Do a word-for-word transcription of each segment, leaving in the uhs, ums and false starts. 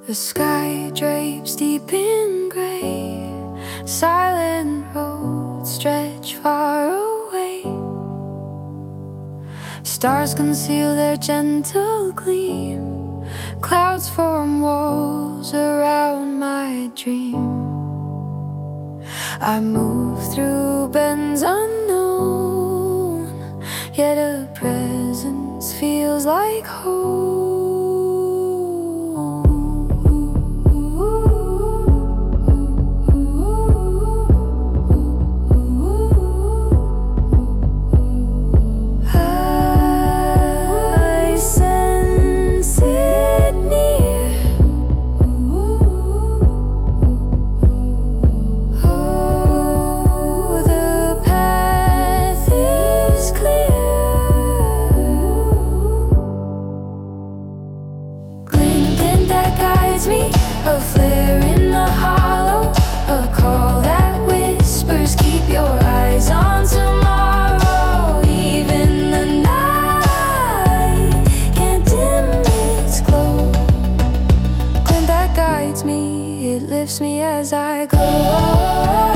The sky drapes deep in gray, silent roads stretch far away. Stars conceal their gentle gleam, clouds form walls around my dream. I move through bends unknown, yet a presence feels like home. A flare in the hollow, a call that whispers, keep your eyes on tomorrow. Even the night can't dim its glow. Glint that guides me, it lifts me as I go.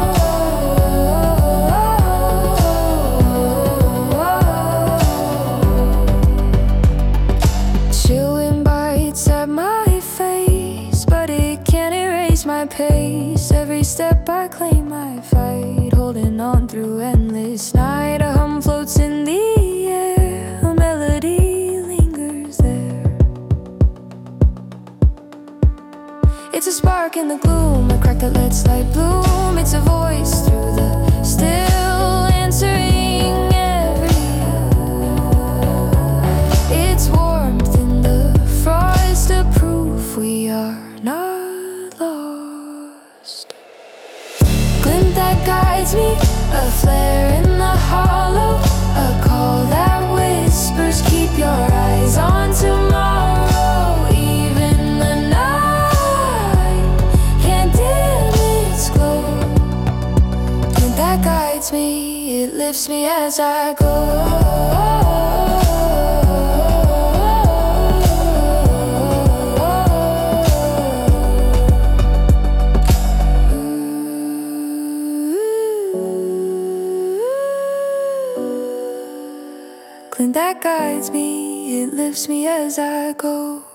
My pace, every step I claim I fight, holding on through endless night. A hum floats in the air, a melody lingers there. It's a spark in the gloom, a crack that lets light bloom. It's a voice through the still, answering every it's warmth in the frost, a proof we are not lost. Glint that guides me, a flare in the hollow, a call that whispers, keep your eyes on tomorrow. Even the night can't dim its glow. Glint that guides me, it lifts me as I go. Glint that guides me, it lifts me as I go.